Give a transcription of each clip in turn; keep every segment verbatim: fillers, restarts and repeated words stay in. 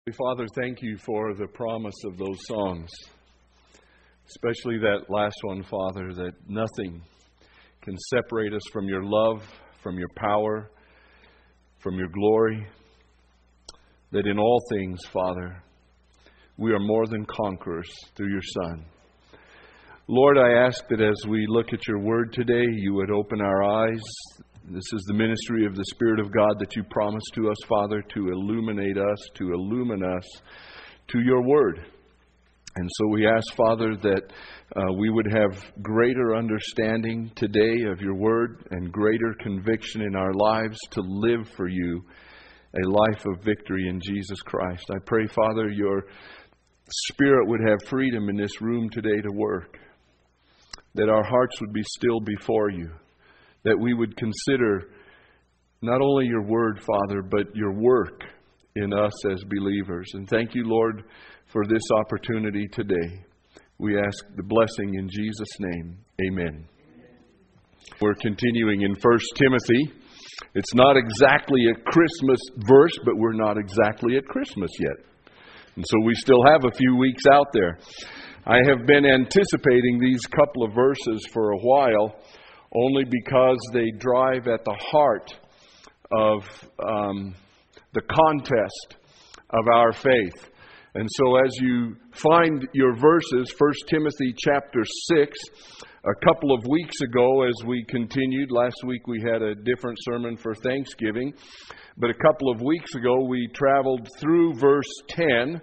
Father, thank you for the promise of those songs, especially that last one, Father, that nothing can separate us from your love, from your power, from your glory, that in all things, Father, we are more than conquerors through your Son. Lord, I ask that as we look at your word today, you would open our eyes. This is the ministry of the Spirit of God that you promised to us, Father, to illuminate us, to illumine us to your word. And so we ask, Father, that uh, we would have greater understanding today of your word and greater conviction in our lives to live for you a life of victory in Jesus Christ. I pray, Father, your Spirit would have freedom in this room today to work, that our hearts would be still before you, that we would consider not only your word, Father, but your work in us as believers. And thank you, Lord, for this opportunity today. We ask the blessing in Jesus' name. Amen. We're continuing in First Timothy. It's not exactly a Christmas verse, but we're not exactly at Christmas yet. And so we still have a few weeks out there. I have been anticipating these couple of verses for a while, only because they drive at the heart of um, the contest of our faith. And so as you find your verses, First Timothy chapter six, a couple of weeks ago as we continued, last week we had a different sermon for Thanksgiving, but a couple of weeks ago we traveled through verse ten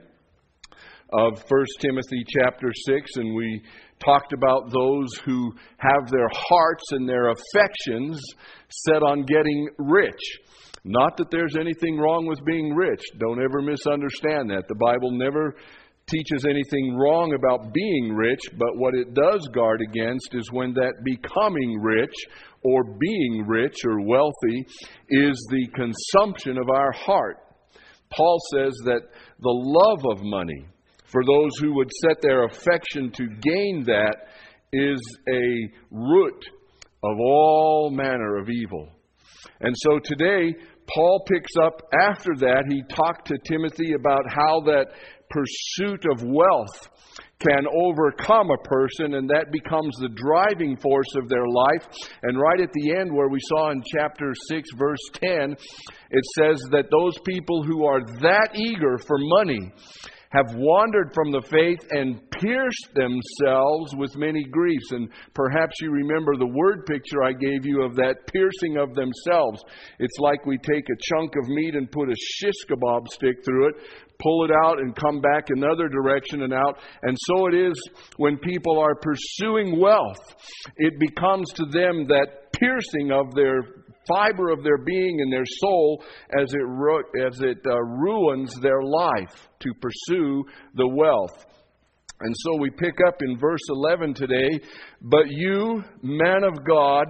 of First Timothy chapter six, and we talked about those who have their hearts and their affections set on getting rich. Not that there's anything wrong with being rich. Don't ever misunderstand that. The Bible never teaches anything wrong about being rich, but what it does guard against is when that becoming rich or being rich or wealthy is the consumption of our heart. Paul says that the love of money, for those who would set their affection to gain that, is a root of all manner of evil. And so today, Paul picks up after that. He talked to Timothy about how that pursuit of wealth can overcome a person, and that becomes the driving force of their life. And right at the end, where we saw in chapter six, verse ten, it says that those people who are that eager for money have wandered from the faith and pierced themselves with many griefs. And perhaps you remember the word picture I gave you of that piercing of themselves. It's like we take a chunk of meat and put a shish kebab stick through it, pull it out and come back another direction and out. And so it is when people are pursuing wealth. It becomes to them that piercing of their fiber of their being and their soul as it ru- as it uh, ruins their life to pursue the wealth. And so we pick up in verse eleven today. But you, man of God,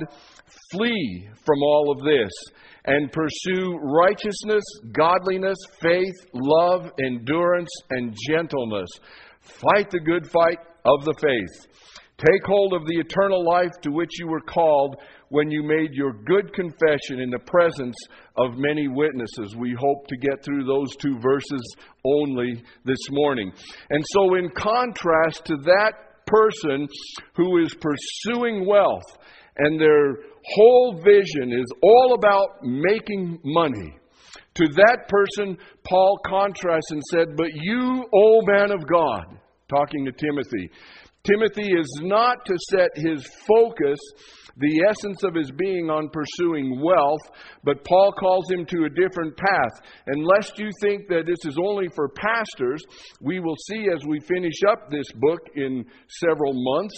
flee from all of this and pursue righteousness, godliness, faith, love, endurance, and gentleness. Fight the good fight of the faith. Take hold of the eternal life to which you were called when you made your good confession in the presence of many witnesses. We hope to get through those two verses only this morning. And so in contrast to that person who is pursuing wealth and their whole vision is all about making money, to that person Paul contrasts and said, but you, O man of God, talking to Timothy, Timothy is not to set his focus, the essence of his being, on pursuing wealth, but Paul calls him to a different path. And lest you think that this is only for pastors, we will see as we finish up this book in several months,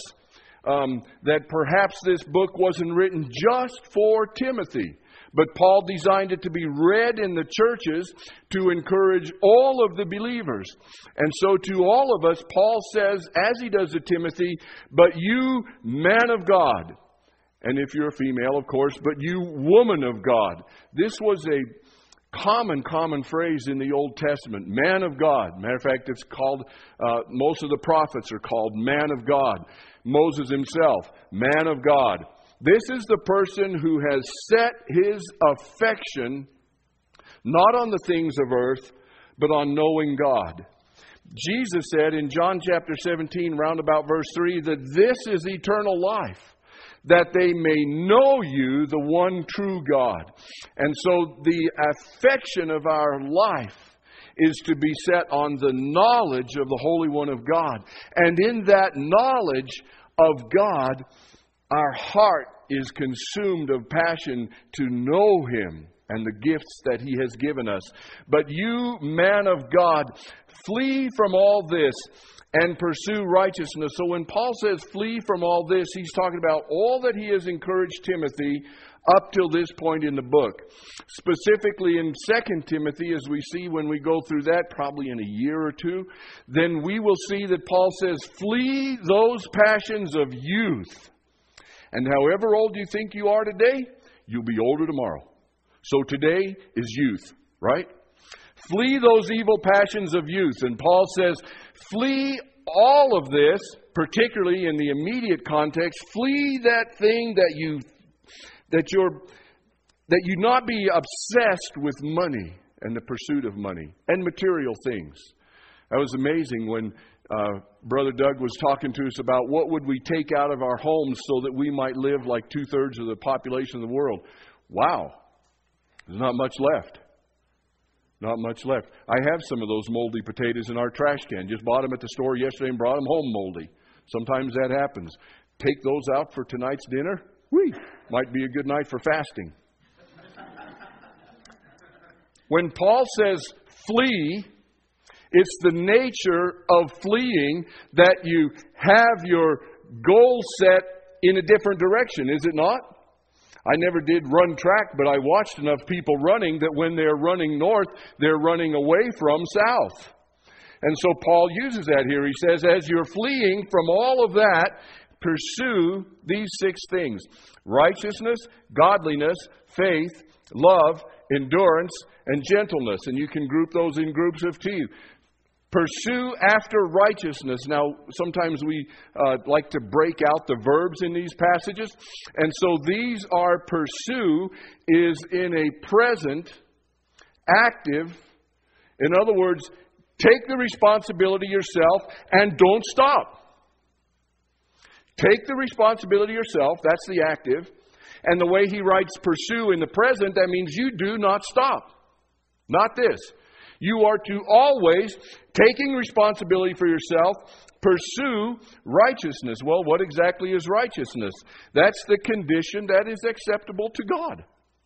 um, that perhaps this book wasn't written just for Timothy. But Paul designed it to be read in the churches to encourage all of the believers. And so to all of us, Paul says, as he does to Timothy, but you, man of God. And if you're a female, of course, but you, woman of God. This was a common, common phrase in the Old Testament. Man of God. Matter of fact, it's called, uh, most of the prophets are called man of God. Moses himself, man of God. This is the person who has set his affection not on the things of earth, but on knowing God. Jesus said in John chapter seventeen, round about verse three, that this is eternal life, that they may know you, the one true God. And so the affection of our life is to be set on the knowledge of the Holy One of God. And in that knowledge of God, our heart is consumed of passion to know Him and the gifts that He has given us. But you, man of God, flee from all this and pursue righteousness. So when Paul says flee from all this, he's talking about all that he has encouraged Timothy up till this point in the book. Specifically in Second Timothy, as we see when we go through that, probably in a year or two, then we will see that Paul says, flee those passions of youth. And however old you think you are today, you'll be older tomorrow. So today is youth, right? Flee those evil passions of youth. And Paul says, flee all of this, particularly in the immediate context. Flee that thing that you that you're that you not be obsessed with money and the pursuit of money and material things. That was amazing when uh, Brother Doug was talking to us about what would we take out of our homes so that we might live like two-thirds of the population of the world. Wow. There's not much left. Not much left. I have some of those moldy potatoes in our trash can. Just bought them at the store yesterday and brought them home moldy. Sometimes that happens. Take those out for tonight's dinner. Whee! Might be a good night for fasting. When Paul says flee, it's the nature of fleeing that you have your goal set in a different direction, is it not? I never did run track, but I watched enough people running that when they're running north, they're running away from south. And so Paul uses that here. He says, as you're fleeing from all of that, pursue these six things: righteousness, godliness, faith, love, endurance, and gentleness. And you can group those in groups of two. Pursue after righteousness. Now, sometimes we uh, like to break out the verbs in these passages. And so these are pursue is in a present, active. In other words, take the responsibility yourself and don't stop. Take the responsibility yourself. That's the active. And the way he writes pursue in the present, that means you do not stop. Not this. You are to always, taking responsibility for yourself, pursue righteousness. Well, what exactly is righteousness? That's the condition that is acceptable to God.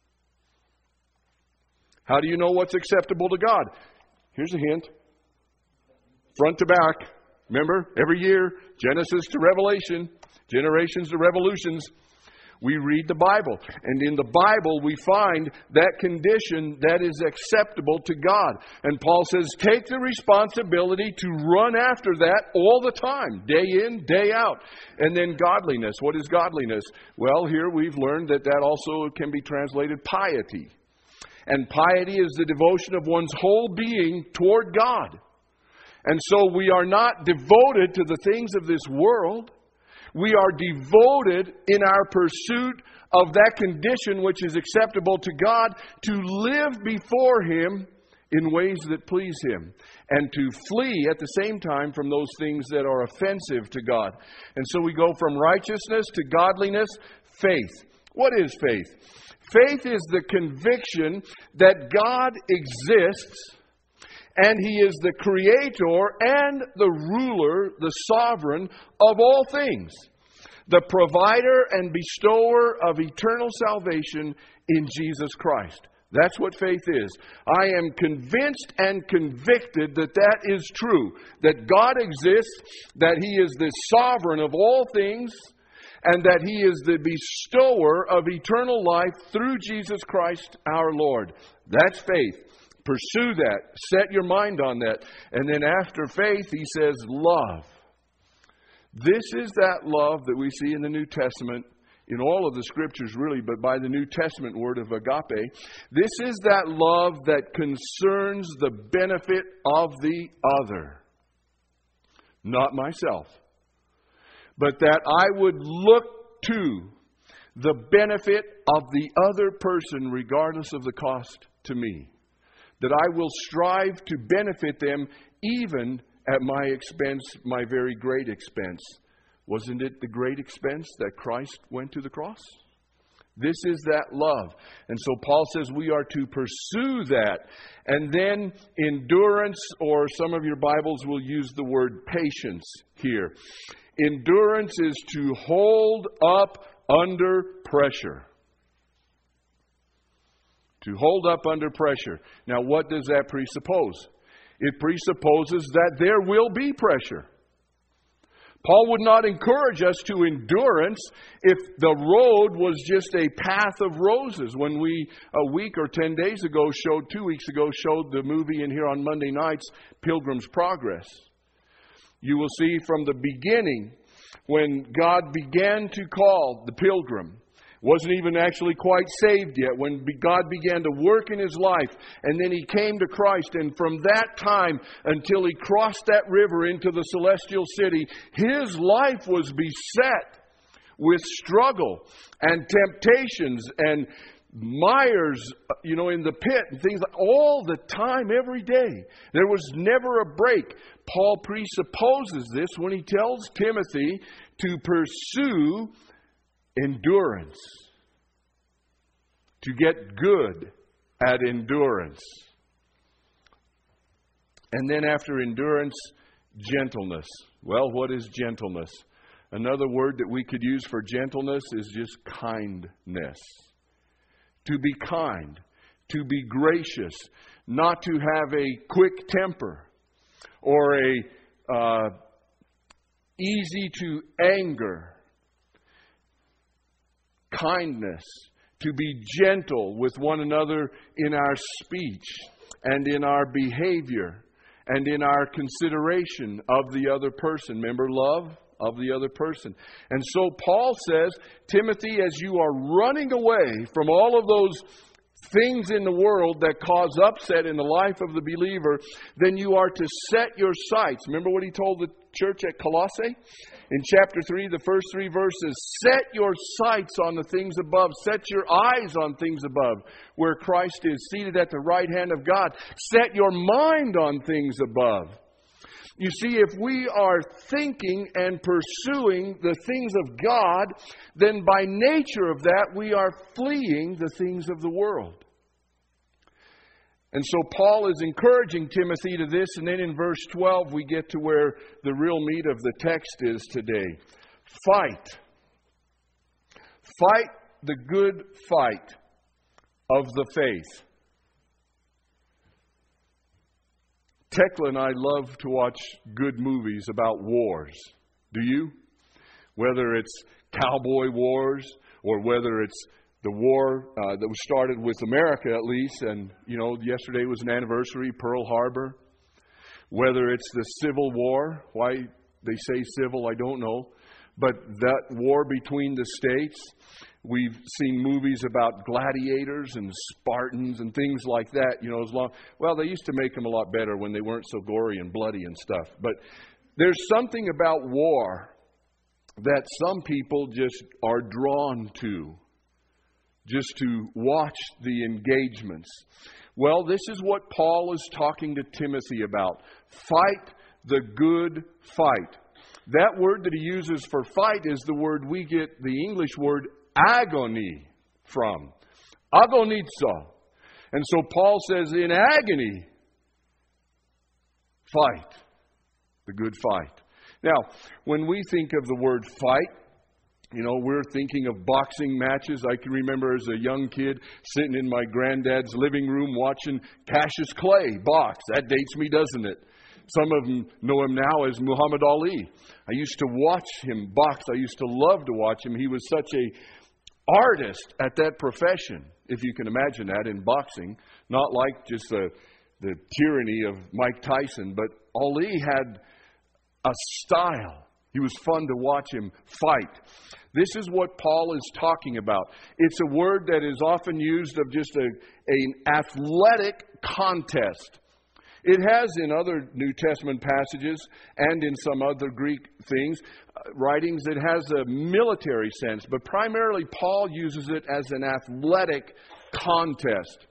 How do you know what's acceptable to God? Here's a hint. Front to back. Remember, every year, Genesis to Revelation, generations to revolutions. We read the Bible, and in the Bible we find that condition that is acceptable to God. And Paul says, take the responsibility to run after that all the time, day in, day out. And then godliness. What is godliness? Well, here we've learned that that also can be translated piety. And piety is the devotion of one's whole being toward God. And so we are not devoted to the things of this world. We are devoted in our pursuit of that condition which is acceptable to God, to live before Him in ways that please Him, and to flee at the same time from those things that are offensive to God. And so we go from righteousness to godliness, faith. What is faith? Faith is the conviction that God exists, and He is the creator and the ruler, the sovereign of all things. The provider and bestower of eternal salvation in Jesus Christ. That's what faith is. I am convinced and convicted that that is true. That God exists, that He is the sovereign of all things, and that He is the bestower of eternal life through Jesus Christ our Lord. That's faith. Pursue that. Set your mind on that. And then after faith, he says love. This is that love that we see in the New Testament, in all of the Scriptures really, but by the New Testament word of agape. This is that love that concerns the benefit of the other. Not myself. But that I would look to the benefit of the other person regardless of the cost to me. that I will strive to benefit them even at my expense, my very great expense. Wasn't it the great expense that Christ went to the cross? This is that love. And so Paul says we are to pursue that. And then endurance, or some of your Bibles will use the word patience here. Endurance is to hold up under pressure. To hold up under pressure. Now, what does that presuppose? It presupposes that there will be pressure. Paul would not encourage us to endurance if the road was just a path of roses. When we, a week or ten days ago, showed, two weeks ago, showed the movie in here on Monday nights, Pilgrim's Progress. You will see from the beginning, when God began to call the pilgrim, wasn't even actually quite saved yet, when God began to work in his life, and then he came to Christ, and from that time until he crossed that river into the celestial city, his life was beset with struggle and temptations and mires, you know, in the pit and things like all the time, every day. There was never a break. Paul presupposes this when he tells Timothy to pursue endurance, to get good at endurance. And then after endurance, gentleness. Well, what is gentleness? Another word that we could use for gentleness is just kindness. To be kind, to be gracious, not to have a quick temper or a uh, easy to anger. Kindness, to be gentle with one another in our speech and in our behavior and in our consideration of the other person. Remember, love of the other person. And so Paul says, Timothy, as you are running away from all of those things in the world that cause upset in the life of the believer, then you are to set your sights. Remember what he told the church at Colossae? In chapter three, the first three verses, set your sights on the things above. Set your eyes on things above, where Christ is seated at the right hand of God. Set your mind on things above. You see, if we are thinking and pursuing the things of God, then by nature of that, we are fleeing the things of the world. And so Paul is encouraging Timothy to this, and then in verse twelve we get to where the real meat of the text is today. Fight. Fight the good fight of the faith. Tekla and I love to watch good movies about wars. Do you? Whether it's cowboy wars or whether it's the war uh, that was started with America, at least, and, you know, yesterday was an anniversary, Pearl Harbor. Whether it's the Civil War, why they say civil, I don't know. But that war between the states, we've seen movies about gladiators and Spartans and things like that. You know, as long well, they used to make them a lot better when they weren't so gory and bloody and stuff. But there's something about war that some people just are drawn to, just to watch the engagements. Well, this is what Paul is talking to Timothy about. Fight the good fight. That word that he uses for fight is the word we get the English word agony from. Agonizo. And so Paul says, in agony, fight the good fight. Now, when we think of the word fight, you know, we're thinking of boxing matches. I can remember as a young kid sitting in my granddad's living room watching Cassius Clay box. That dates me, doesn't it? Some of them know him now as Muhammad Ali. I used to watch him box. I used to love to watch him. He was such a artist at that profession, if you can imagine that, in boxing. Not like just the, the tyranny of Mike Tyson, but Ali had a style. He was fun to watch him fight. This is what Paul is talking about. It's a word that is often used of just a, an athletic contest. It has in other New Testament passages and in some other Greek things, uh, writings, it has a military sense. But primarily Paul uses it as an athletic contest.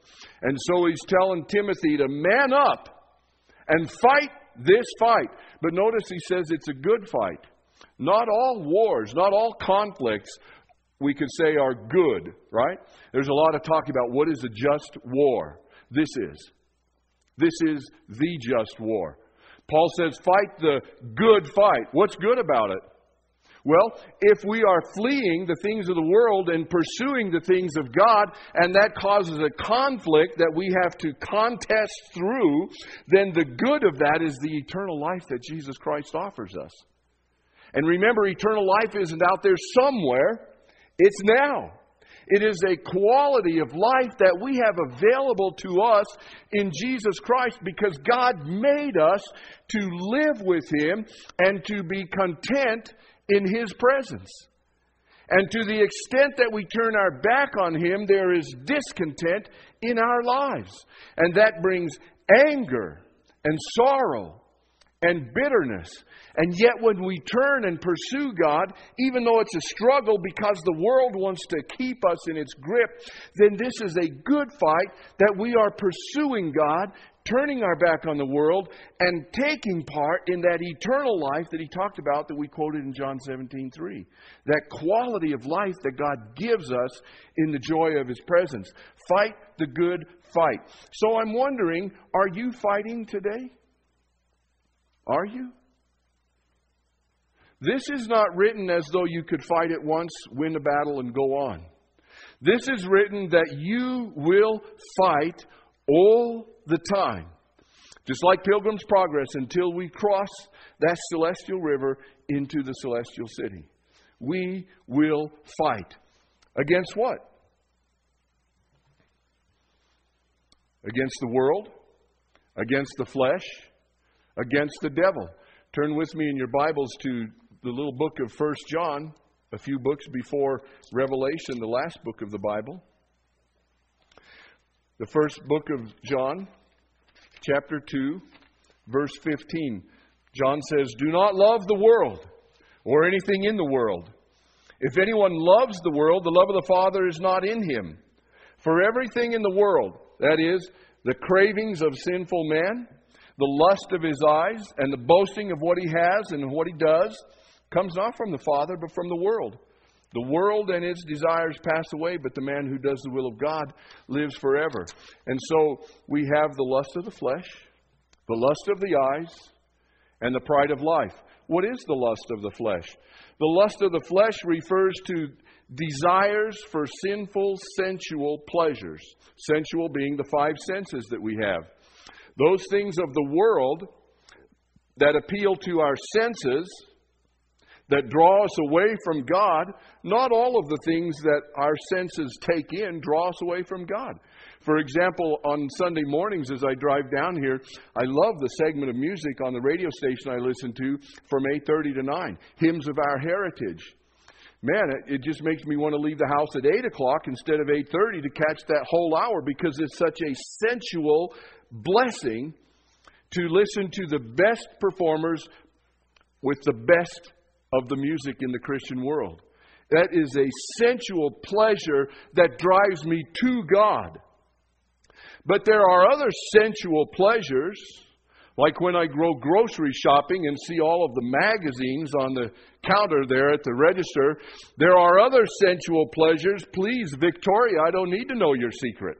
And so he's telling Timothy to man up and fight this fight. But notice he says it's a good fight. Not all wars, not all conflicts, we could say are good, right? There's a lot of talk about what is a just war. This is. This is the just war. Paul says, fight the good fight. What's good about it? Well, if we are fleeing the things of the world and pursuing the things of God, and that causes a conflict that we have to contest through, then the good of that is the eternal life that Jesus Christ offers us. And remember, eternal life isn't out there somewhere. It's now. It is a quality of life that we have available to us in Jesus Christ because God made us to live with Him and to be content in His presence. And to the extent that we turn our back on Him, there is discontent in our lives. And that brings anger and sorrow and bitterness. And yet when we turn and pursue God, even though it's a struggle because the world wants to keep us in its grip, then this is a good fight that we are pursuing God, turning our back on the world, and taking part in that eternal life that He talked about that we quoted in John seventeen three. That quality of life that God gives us in the joy of His presence. Fight the good fight. So I'm wondering, are you fighting today? Are you? This is not written as though you could fight it once, win a battle, and go on. This is written that you will fight all the time. Just like Pilgrim's Progress until we cross that celestial river into the celestial city. We will fight. Against what? Against the world? Against the flesh? Against the devil. Turn with me in your Bibles to the little book of First John, a few books before Revelation, the last book of the Bible. The first book of John, chapter two, verse fifteen. John says, "Do not love the world or anything in the world. If anyone loves the world, the love of the Father is not in him. For everything in the world, that is, the cravings of sinful man, the lust of his eyes, and the boasting of what he has and what he does, comes not from the Father, but from the world. The world and its desires pass away, but the man who does the will of God lives forever." And so we have the lust of the flesh, the lust of the eyes, and the pride of life. What is the lust of the flesh? The lust of the flesh refers to desires for sinful, sensual pleasures. Sensual being the five senses that we have. Those things of the world that appeal to our senses, that draw us away from God. Not all of the things that our senses take in draw us away from God. For example, on Sunday mornings as I drive down here, I love the segment of music on the radio station I listen to from eight thirty to nine. Hymns of Our Heritage. Man, it, it just makes me want to leave the house at eight o'clock instead of eight thirty to catch that whole hour because it's such a sensual blessing to listen to the best performers with the best of the music in the Christian world. That is a sensual pleasure that drives me to God. But there are other sensual pleasures, like when I go grocery shopping and see all of the magazines on the counter there at the register. There are other sensual pleasures. Please, Victoria, I don't need to know your secret.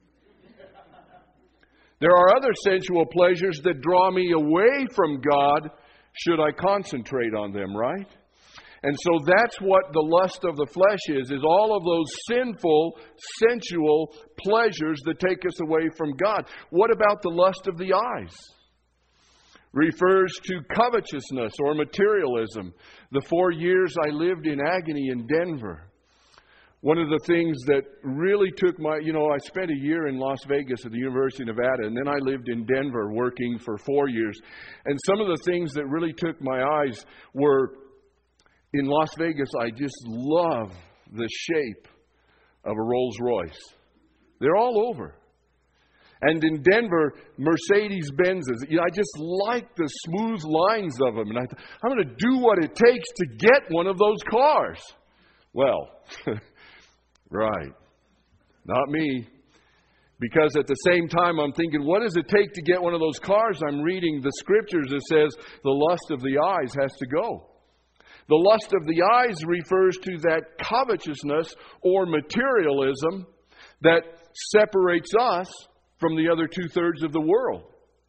There are other sensual pleasures that draw me away from God should I concentrate on them, right? And so that's what the lust of the flesh is, is all of those sinful, sensual pleasures that take us away from God. What about the lust of the eyes? Refers to covetousness or materialism. The four years I lived in agony in Denver, one of the things that really took my, you know, I spent a year in Las Vegas at the University of Nevada, and then I lived in Denver working for four years. And some of the things that really took my eyes were, in Las Vegas, I just love the shape of a Rolls Royce. They're all over. And in Denver, Mercedes-Benzes. You know, I just like the smooth lines of them. And I thought, I'm going to do what it takes to get one of those cars. Well, right. Not me. Because at the same time, I'm thinking, what does it take to get one of those cars? I'm reading the scriptures that says the lust of the eyes has to go. The lust of the eyes refers to that covetousness or materialism that separates us from the other two-thirds of the world.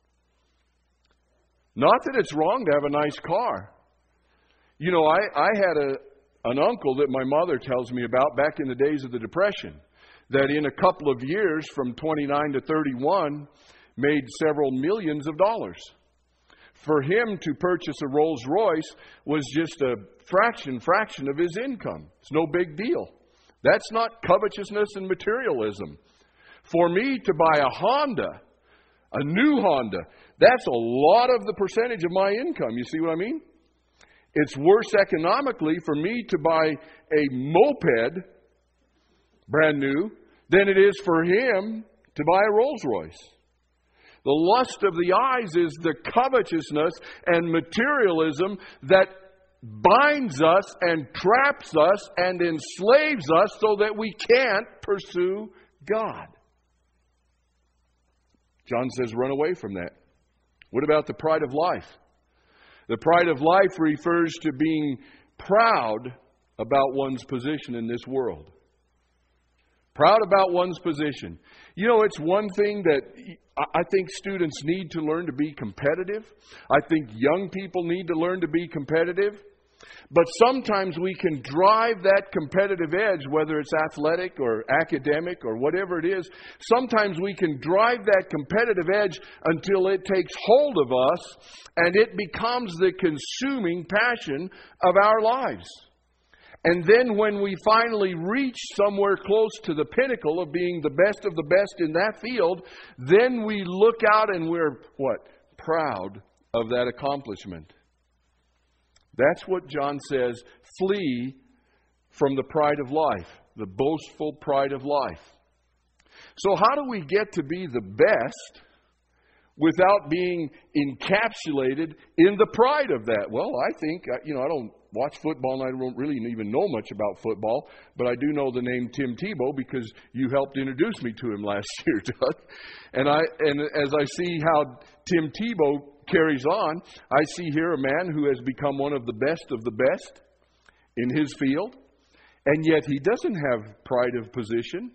Not that it's wrong to have a nice car. You know, I, I had a, an uncle that my mother tells me about back in the days of the Depression, that in a couple of years, from twenty-nine to thirty-one, made several millions of dollars. For him to purchase a Rolls Royce was just a fraction, fraction of his income. It's no big deal. That's not covetousness and materialism. For me to buy a Honda, a new Honda, that's a lot of the percentage of my income. You see what I mean? It's worse economically for me to buy a moped, brand new, than it is for him to buy a Rolls Royce. The lust of the eyes is the covetousness and materialism that binds us and traps us and enslaves us so that we can't pursue God. John says, run away from that. What about the pride of life? The pride of life refers to being proud about one's position in this world. Proud about one's position. You know, it's one thing that I think students need to learn to be competitive. I think young people need to learn to be competitive. But sometimes we can drive that competitive edge, whether it's athletic or academic or whatever it is. Sometimes we can drive that competitive edge until it takes hold of us and it becomes the consuming passion of our lives. And then when we finally reach somewhere close to the pinnacle of being the best of the best in that field, then we look out and we're, what? Proud of that accomplishment. That's what John says, flee from the pride of life, the boastful pride of life. So how do we get to be the best without being encapsulated in the pride of that? Well, I think, you know, I don't watch football and I don't really even know much about football, but I do know the name Tim Tebow because you helped introduce me to him last year, Doug. And I and as I see how Tim Tebow carries on, I see here a man who has become one of the best of the best in his field, and yet he doesn't have pride of position.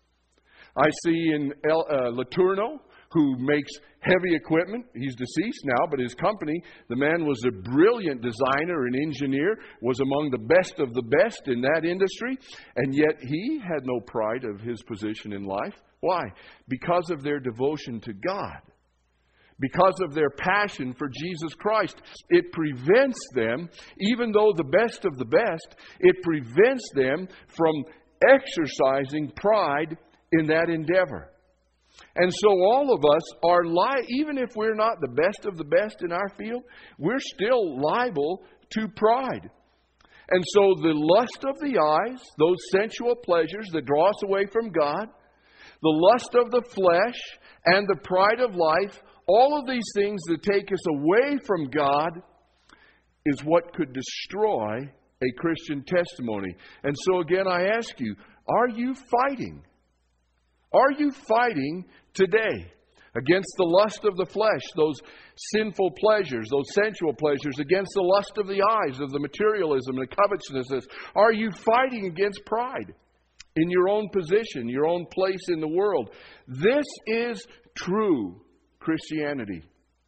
I see in El, uh, Letourneau, who makes heavy equipment. He's deceased now, but his company, the man was a brilliant designer and engineer, was among the best of the best in that industry, and yet he had no pride of his position in life. Why? Because of their devotion to God. Because of their passion for Jesus Christ. It prevents them, even though the best of the best, it prevents them from exercising pride in that endeavor. And so all of us are, li- even if we're not the best of the best in our field, we're still liable to pride. And so the lust of the eyes, those sensual pleasures that draw us away from God, the lust of the flesh, and the pride of life, all of these things that take us away from God is what could destroy a Christian testimony. And so again, I ask you, are you fighting? Are you fighting today against the lust of the flesh, those sinful pleasures, those sensual pleasures, against the lust of the eyes, of the materialism and the covetousness? Are you fighting against pride in your own position, your own place in the world? This is true Christianity.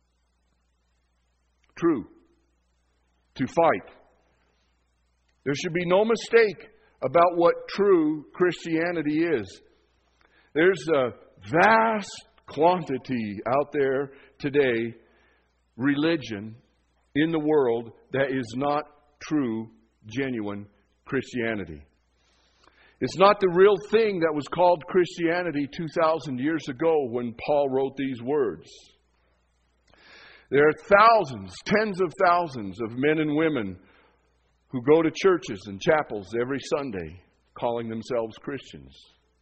True. To fight. There should be no mistake about what true Christianity is. There's a vast quantity out there today, religion in the world that is not true, genuine Christianity. It's not the real thing that was called Christianity two thousand years ago when Paul wrote these words. There are thousands, tens of thousands of men and women who go to churches and chapels every Sunday calling themselves Christians.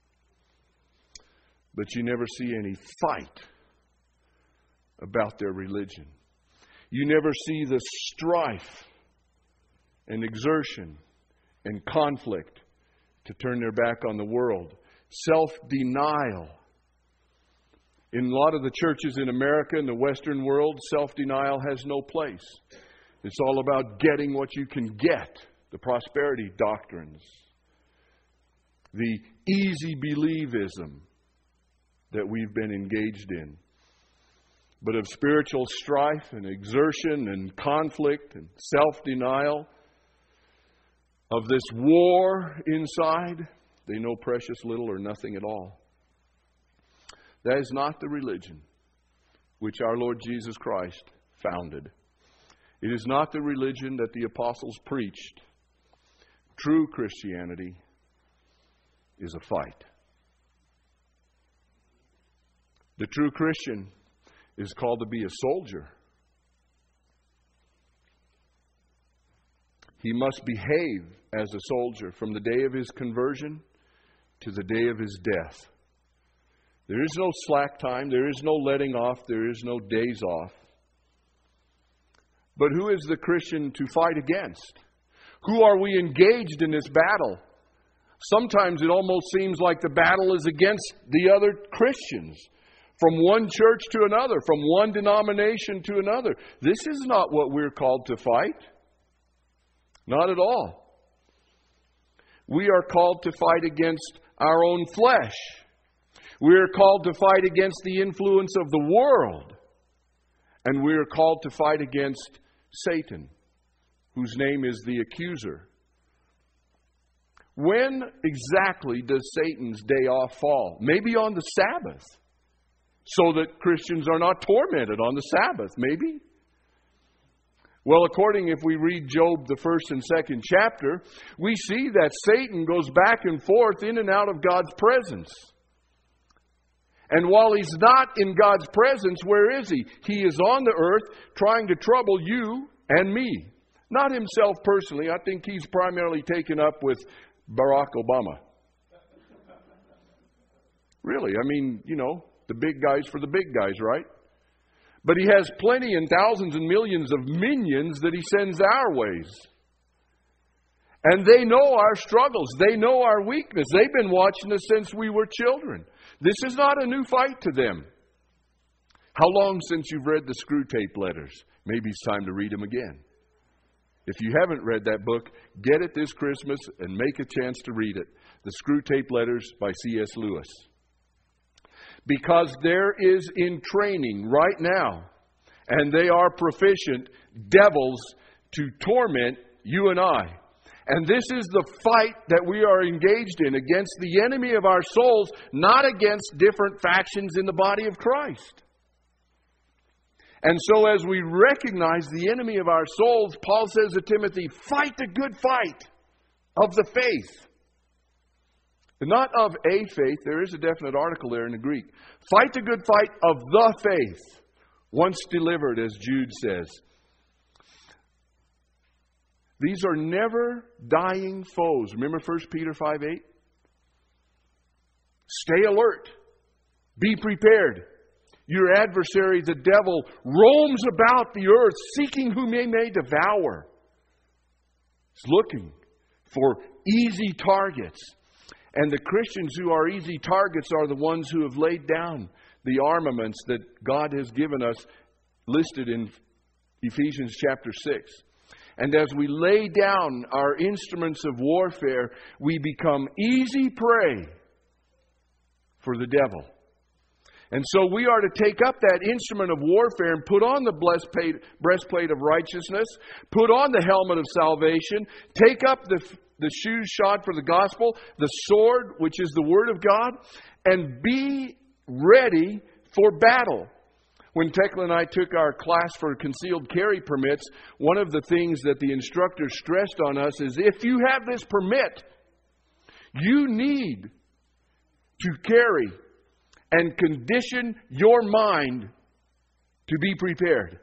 But you never see any fight about their religion. You never see the strife and exertion and conflict to turn their back on the world. Self-denial In a lot of the churches in America and the Western world, self-denial has no place. It's all about getting what you can get. The prosperity doctrines. The easy believism that we've been engaged in. But of spiritual strife and exertion and conflict and self-denial, of this war inside, they know precious little or nothing at all. That is not the religion which our Lord Jesus Christ founded. It is not the religion that the apostles preached. True Christianity is a fight. The true Christian is called to be a soldier. He must behave as a soldier from the day of his conversion to the day of his death. There is no slack time. There is no letting off. There is no days off. But who is the Christian to fight against? Who are we engaged in this battle? Sometimes it almost seems like the battle is against the other Christians. From one church to another. From one denomination to another. This is not what we're called to fight. Not at all. We are called to fight against our own flesh. We are called to fight against the influence of the world. And we are called to fight against Satan, whose name is the accuser. When exactly does Satan's day off fall? Maybe on the Sabbath, so that Christians are not tormented on the Sabbath, maybe. Well, according, if we read Job, the first and second chapter, we see that Satan goes back and forth in and out of God's presence. And while he's not in God's presence, where is he? He is on the earth trying to trouble you and me. Not himself personally. I think he's primarily taken up with Barack Obama. Really, I mean, you know, the big guys for the big guys, right? But he has plenty and thousands and millions of minions that he sends our ways. And they know our struggles. They know our weakness. They've been watching us since we were children. This is not a new fight to them. How long since you've read the Screw Tape Letters? Maybe it's time to read them again. If you haven't read that book, get it this Christmas and make a chance to read it. The Screw Tape Letters by C S Lewis. Because there is in training right now, and they are proficient, devils to torment you and I. And this is the fight that we are engaged in against the enemy of our souls, not against different factions in the body of Christ. And so as we recognize the enemy of our souls, Paul says to Timothy, fight the good fight of the faith. Not of a faith. There is a definite article there in the Greek. Fight the good fight of the faith, once delivered, as Jude says. These are never dying foes. Remember First Peter five eight? Stay alert. Be prepared. Your adversary, the devil, roams about the earth, seeking whom he may devour. He's looking for easy targets. And the Christians who are easy targets are the ones who have laid down the armaments that God has given us, listed in Ephesians chapter six. And as we lay down our instruments of warfare, we become easy prey for the devil. And so we are to take up that instrument of warfare and put on the breastplate of righteousness, put on the helmet of salvation, take up the, the shoes shod for the gospel, the sword, which is the word of God, and be ready for battle. When Tekla and I took our class for concealed carry permits, one of the things that the instructor stressed on us is if you have this permit, you need to carry and condition your mind to be prepared.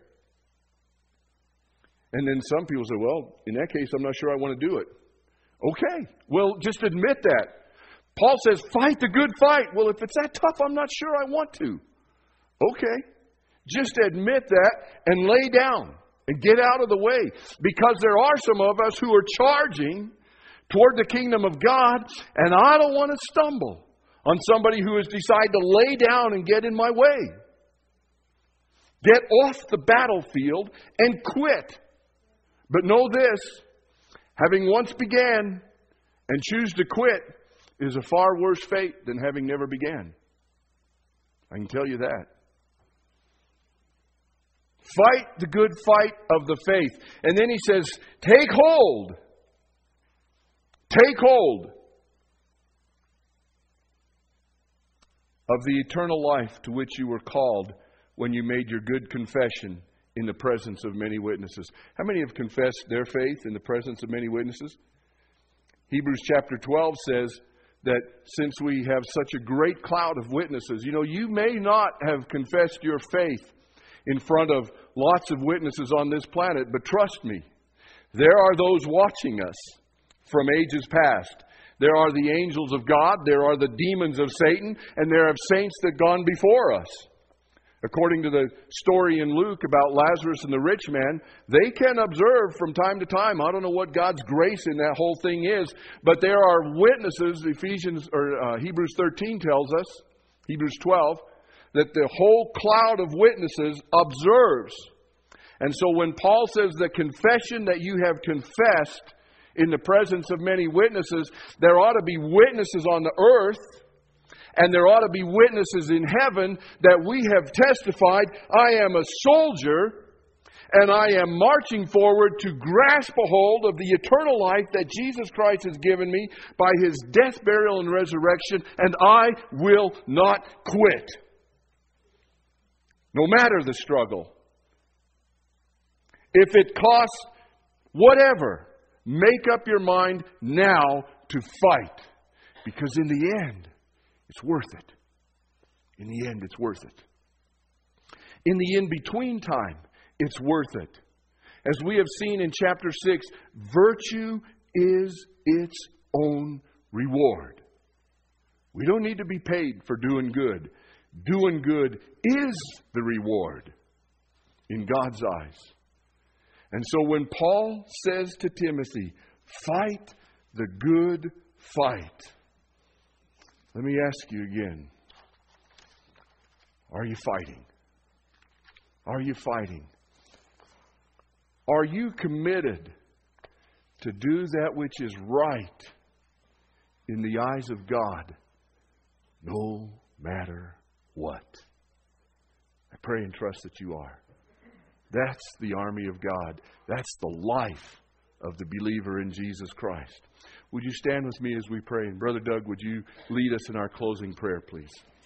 And then some people say, well, in that case, I'm not sure I want to do it. Okay, well, just admit that. Paul says, fight the good fight. Well, if it's that tough, I'm not sure I want to. Okay, just admit that and lay down and get out of the way. Because there are some of us who are charging toward the kingdom of God, and I don't want to stumble. on somebody who has decided to lay down and get in my way. Get off the battlefield and quit. But know this, having once began and choose to quit is a far worse fate than having never began. I can tell you that. Fight the good fight of the faith. And then he says, take hold. Take hold of the eternal life to which you were called when you made your good confession in the presence of many witnesses. How many have confessed their faith in the presence of many witnesses? Hebrews chapter twelve says that since we have such a great cloud of witnesses, you know, you may not have confessed your faith in front of lots of witnesses on this planet, but trust me, there are those watching us from ages past. There are the angels of God, there are the demons of Satan, and there are saints that have gone before us. According to the story in Luke about Lazarus and the rich man, they can observe from time to time. I don't know what God's grace in that whole thing is, but there are witnesses. Ephesians or uh, Hebrews thirteen tells us, Hebrews twelve, that the whole cloud of witnesses observes. And so when Paul says the confession that you have confessed in the presence of many witnesses, there ought to be witnesses on the earth. And there ought to be witnesses in heaven that we have testified, I am a soldier and I am marching forward to grasp a hold of the eternal life that Jesus Christ has given me by His death, burial, and resurrection, and I will not quit. No matter the struggle. If it costs whatever, make up your mind now to fight. Because in the end, it's worth it. In the end, it's worth it. In the in-between time, it's worth it. As we have seen in chapter six, virtue is its own reward. We don't need to be paid for doing good. Doing good is the reward in God's eyes. And so when Paul says to Timothy, fight the good fight, let me ask you again, are you fighting? Are you fighting? Are you committed to do that which is right in the eyes of God, no matter what? I pray and trust that you are. That's the army of God. That's the life of the believer in Jesus Christ. Would you stand with me as we pray? And Brother Doug, would you lead us in our closing prayer, please?